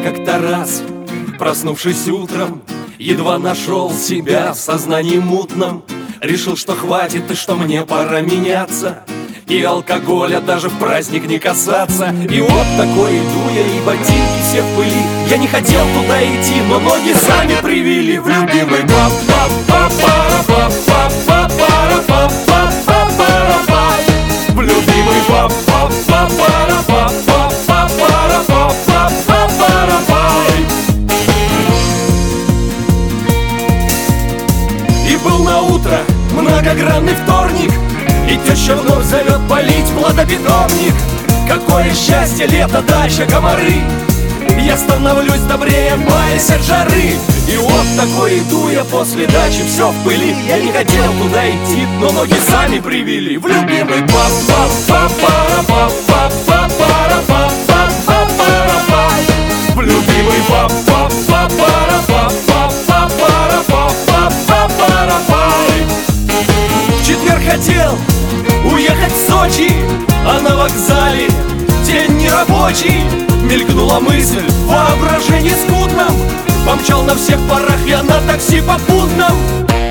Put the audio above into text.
как-то раз, проснувшись утром, едва нашел себя в сознании мутном. Решил, что хватит и что мне пора меняться, и алкоголя даже в праздник не касаться. И вот такой иду я, и ботинки все в пыли. Я не хотел туда идти, но ноги сами привели в любимый в любимый И был на утро многогранный вторник, и теща вновь зовет полить плодопитомник. Какое счастье, лето, дача, комары. Я становлюсь добрее, маясь от жары. И вот такой иду я после дачи, все в пыли. Я не хотел туда идти, но ноги сами привели в любимый в любимый В четверг хотел уехать в Сочи, а на вокзале день нерабочий. Мелькнула мысль в воображении скудном, помчал на всех парах я на такси попутном.